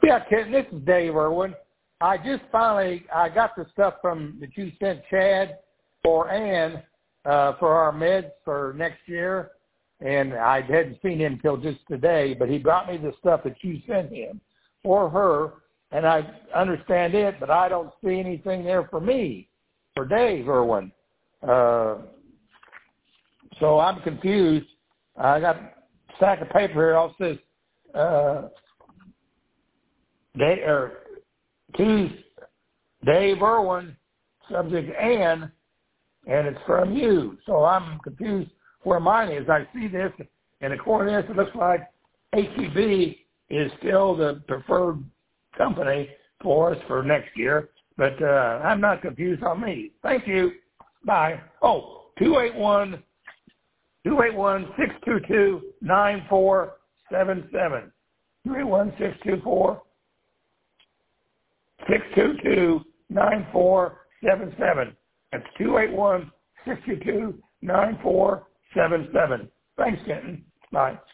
Yeah, Ken, this is Dave Irwin. I got the stuff that you sent Chad for Ann for our meds for next year, and I hadn't seen him till just today, but he brought me the stuff that you sent him for her, and I understand it, but I don't see anything there for me, for Dave Irwin. So I'm confused. I got a stack of paper here. All says Dave Irwin, subject Ann, and it's from you. So I'm confused where mine is. I see this, and according to this, it looks like HEB is still the preferred company for us for next year. But I'm not confused on me. Thank you. Bye. Oh, 281-622-9477. 281-622-9477. That's 281-622-9477. Thanks, Kenton. Bye.